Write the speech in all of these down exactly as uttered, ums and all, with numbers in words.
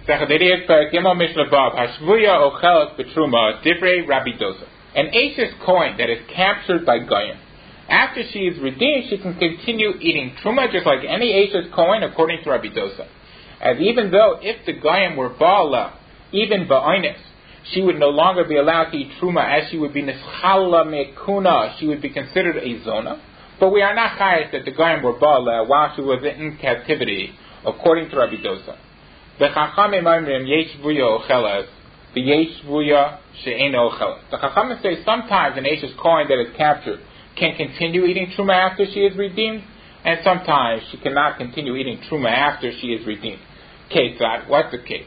Sechadidiyat Paragimel Mishnah Vav Hashvuya Ochelas Betruma Divrei Rabbi Dosa. An Ashes coin that is captured by Goyim, after she is redeemed, she can continue eating truma just like any Ashes coin, according to Rabbi Dosa. As even though if the Goyim were Baala, even Ba'onis, she would no longer be allowed to eat truma, as she would be Nischala Mekuna, she would be considered a Zona. But we are not chayes that the Goyim were Baala while she was in captivity, according to Rabbi Dosa. The Chachamim Amrim Yesh Vuya Ochelas, the Yesh Vuya She'eno Ochelas. The Chachamim say sometimes an Ashes coin that is captured can continue eating truma after she is redeemed, and sometimes she cannot continue eating truma after she is redeemed. Kesad, what's the case?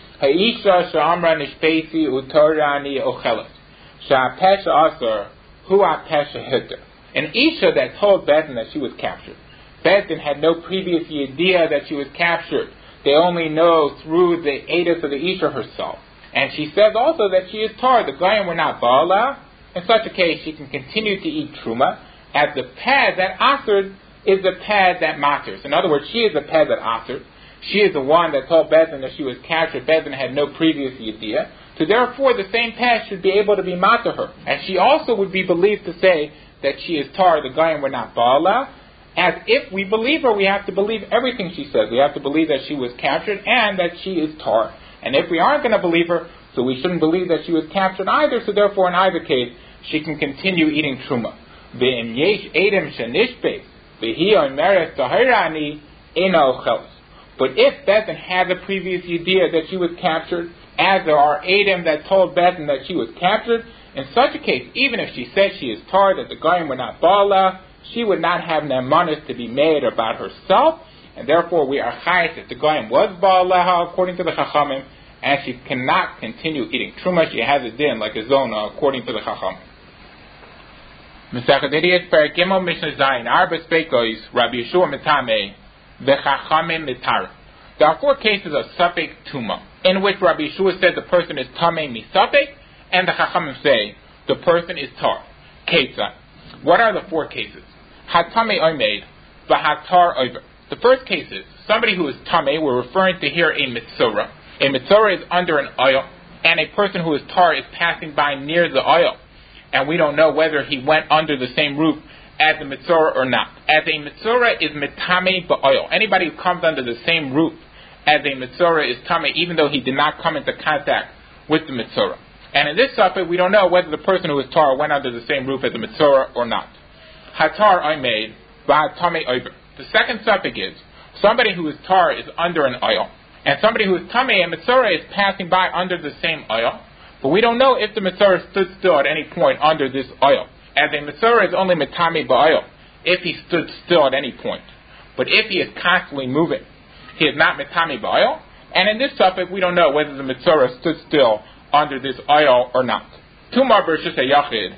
Ha'isha she'amra nishpesi utorani ochelas. Sha'apesha asar hu'apesha hitter. An Isha that told Bezdin that she was captured. Bezdin had no previous idea that she was captured. They only know through the edus of the Isha herself. And she says also that she is tar. The Goyim were not Baala. In such a case, she can continue to eat truma, as the pad that aserd is the pad that matters. In other words, she is the pad that aserd. She is the one that told Bezdin that she was captured. Bezdin had no previous idea. So therefore, the same pad should be able to be matter her. And she also would be believed to say that she is tar. The Goyim were not Baala. As if we believe her, we have to believe everything she says. We have to believe that she was captured and that she is tar. And if we aren't going to believe her, so we shouldn't believe that she was captured either. So therefore, in either case, she can continue eating truma. Ve'im yesh edem shenishbe ve'hi omeres tahirani eno ochelas. But if Bezdin had the previous idea that she was captured, as there are edem that told Bezdin that she was captured, in such a case, even if she said she is tar, that the Goyim were not Baala, she would not have nemanis to be made about herself, and therefore we are chayes that the Goyim was Baala, according to the Chachamim, and she cannot continue eating truma. She has a din like a zona, according to the Chachamim. Mesachadidiyas Paragimel Mishnah Zayin Arba Speikois Rabbi Yeshua Mitame V'Chachamim Mitara. There are four cases of Safek Tuma, in which Rabbi Yeshua said the person is Tamei Misafek, and the Chachamim say the person is Tar. Ketza. What are the four cases? Hatame Oimed V'Hatar Oiver. The first case is somebody who is Tamei. We're referring to here a Mitzorah. A Mitzorah is under an oil, and a person who is Tar is passing by near the oil. And we don't know whether he went under the same roof as a Mitzorah or not. As a Mitzorah is Mitame Ba'oil. Anybody who comes under the same roof as a Mitzorah is Tamei, even though he did not come into contact with the Mitzorah. And in this suffix, we don't know whether the person who is Tar went under the same roof as a Mitzorah or not. Hatar Oimed V'Hatame Oiver. The second suffix is somebody who is Tar is under an oil, and somebody who is Tamei and Mitzorah is passing by under the same oil. But we don't know if the Mitzorah stood still at any point under this oil. As a Mitzorah is only Mitame Ba'oil, if he stood still at any point. But if he is constantly moving, he is not Mitame Ba'oil. And in this suffix, we don't know whether the Mitzorah stood still under this oil or not. Tumar versus a Yachid,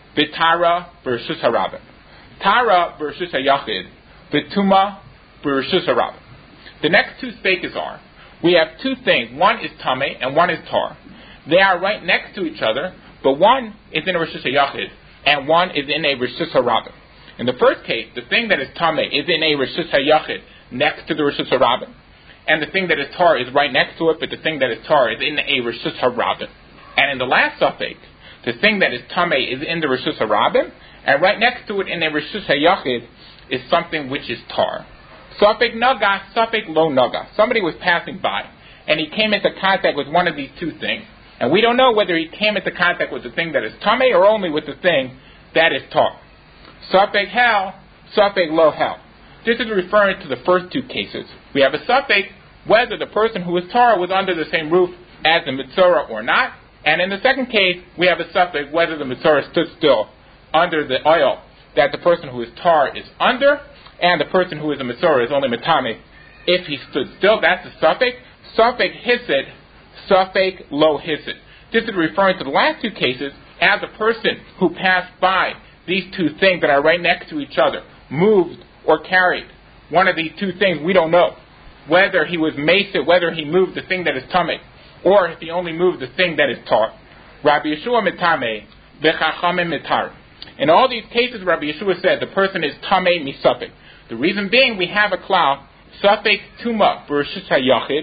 Vitara versus a Rabbin. Tara versus a Yachid, Vituma versus a Rabbin. The next two speakers are, we have two things. One is Tamei and one is Tar. They are right next to each other, but one is in a Rishus HaYachid, and one is in a Rishus HaRabin. In the first case, the thing that is Tamei is in a Rishus HaYachid next to the Rishus HaRabin, and the thing that is Tar is right next to it, but the thing that is Tar is in a Rishus HaRabin. And in the last suffix, the thing that is Tamei is in the Rishus HaRabin, and right next to it in a Rishus HaYachid is something which is Tar. Suffix Naga, suffix Lo Naga. Somebody was passing by, and he came into contact with one of these two things. And we don't know whether he came into contact with the thing that is Tamei or only with the thing that is Tar. Suffix Hel, suffix Lo Hel. This is referring to the first two cases. We have a suffix whether the person who is Tar was under the same roof as the Mitzorah or not. And in the second case, we have a suffix whether the Mitzorah stood still under the oil that the person who is Tar is under, and the person who is a Mitzorah is only Mitame if he stood still. That's the suffix. Suffix Hisid, suffix Lo Hisid. This is referring to the last two cases as a person who passed by these two things that are right next to each other, moved or carried one of these two things. We don't know whether he was Mesa, whether he moved the thing that is Tamei, or if he only moved the thing that is Tar. Rabbi Yeshua Mitame, V'Chachamim Mitar. In all these cases, Rabbi Yeshua said the person is Tamei Misafik. The reason being, we have a klal, Safek Tuma B'Rishus HaYachid,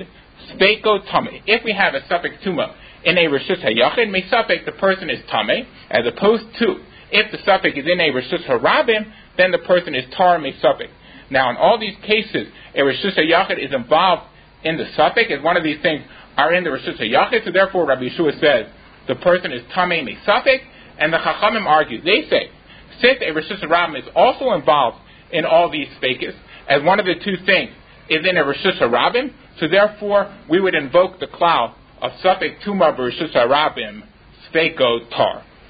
Speko Tame. If we have a suffix tuma in a Reshus HaYachid, Mesafek, the person is Tame, as opposed to if the suffix is in a Reshus HaRabim, then the person is Tar Mesafek. Now, in all these cases, a Reshus HaYachid is involved in the suffix, as one of these things are in the Reshus HaYachid, so therefore Rabbi Yeshua says the person is Tamei Mesafek, and the Chachamim argue. They say, since a Reshus HaRabim is also involved in all these fakes, as one of the two things is in a Reshus HaRabim, so therefore we would invoke the cloud of suffix Tuma Reshus HaRabim, Speko Tar.